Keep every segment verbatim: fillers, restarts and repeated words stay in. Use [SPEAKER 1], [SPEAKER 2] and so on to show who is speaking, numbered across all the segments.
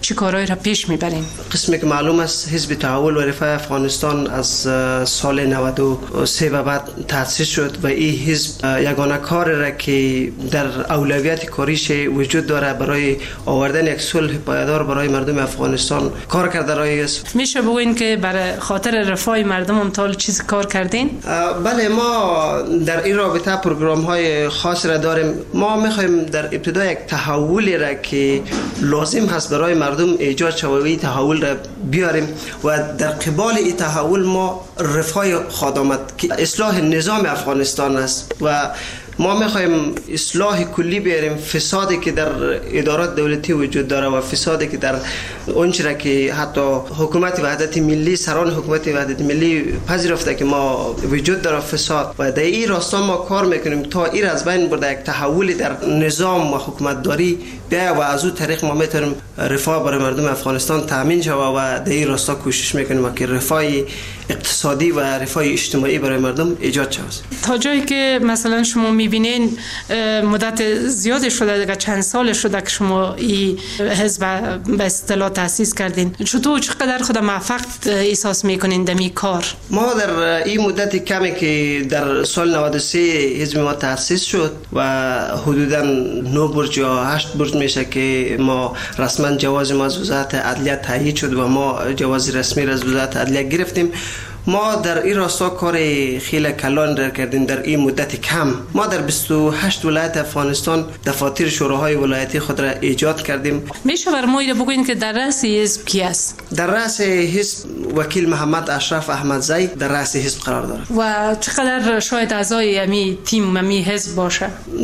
[SPEAKER 1] چی کارهایی را پیش میبرین؟
[SPEAKER 2] قسمی که معلوم است حزب تحول و رفاه افغانستان از سال نود و سه به بعد تأسیس شد و این حزب یگانه کار را که در اولویت کاریش وجود داره برای آوردن یک صلح پایدار برای مردم افغانستان کار کرده رای است.
[SPEAKER 1] میشه بگوین که برای خاطر رفاه مردم امثال چیز کار کردین؟
[SPEAKER 2] بله، ما در این رابطه پروگرام های خاص را داریم. ما میخوایم در ابتدا یک تحولی را که لازم هست برای مردم ایجاد شود و تحول را بیاریم و در قبال این تحول ما رفاه خواهد آمد که اصلاح نظام افغانستان است و ما میخوایم اصلاح کلی بیاریم. فسادی که در ادارات دولتی وجود داره و فسادی که در اونچه که حتی حکومت وحدت ملی، سران حکومت وحدت ملی پذیرفته که ما وجود داره فساد و در این راستا ما کار میکنیم تا این از بین برده یک تحول در نظام و حکومت داری بیا و از اون طریق ما میتونیم رفاه برای مردم افغانستان تامین شود و در این راستا کوشش میکنیم که رفاه اقتصادی و رفاه اجتماعی برای مردم ایجاد شود.
[SPEAKER 1] تا جایی که مثلا شما میبینین مدت زیاد شده دیگه، چند سال شده که شما این حزب به اصطلاح تأسیس کردین، چطور چقدر خود موفق احساس میکنین در این کار؟
[SPEAKER 2] ما در این مدت کمی که در سال نود و سه حزب ما تأسیس شد و حدوداً نه برج یا هشت برج میشه که ما رسما جواز ما از وزارت عدلیه تایید شد و ما جواز رسمی از وزارت عدلیه گرفتیم. ما در این راستا کار خیلی کلان را کردیم. در این مدت کم ما در بیست و هشت ولایت افغانستان دفاتر شوراهای ولایتی خود را ایجاد کردیم. میشه
[SPEAKER 1] برای ما بگوین که در رأس حزب کی است؟
[SPEAKER 2] در رأس حزب وکیل محمد اشرف احمدزی در رأس حزب قرار دارد.
[SPEAKER 1] و چقدر شاید اعضای امی تیم امی حزب باشه؟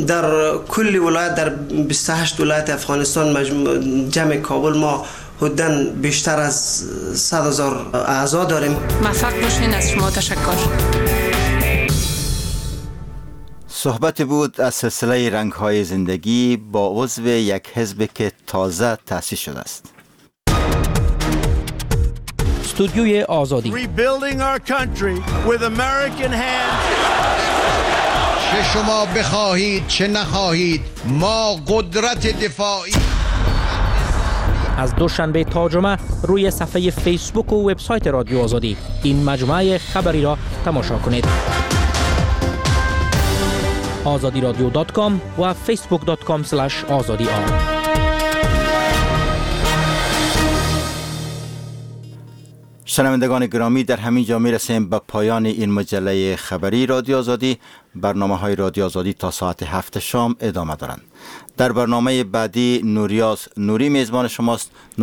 [SPEAKER 1] در
[SPEAKER 2] کل ولایت در بیست و هشت ولایت افغانستان مجموع جمع کابل ما حدوداً بیشتر از صد هزار اعضا داریم.
[SPEAKER 1] موفق باشین. از شما تشکر.
[SPEAKER 3] صحبت بود از سلسله رنگ‌های زندگی با عضو یک حزب که تازه تأسیس شده است.
[SPEAKER 4] استودیوی آزادی.
[SPEAKER 5] Rebuilding our country with American hands.
[SPEAKER 6] چه شما بخواهید چه نخواهید ما قدرت دفاعی.
[SPEAKER 4] از دوشنبه تا جمعه روی صفحه فیسبوک و وبسایت رادیو آزادی این مجموعه خبری را تماشا کنید. آزادی رادیو دات کام و فیسبوک دات کام اسلش آزادی آر.
[SPEAKER 3] شنوندگان گرامی، در همین جا میرسیم به پایان این مجله خبری رادیو آزادی. برنامه های رادیو آزادی تا ساعت هفت شام ادامه دارند. در برنامه بعدی نوریاز نوری میزبان شماست.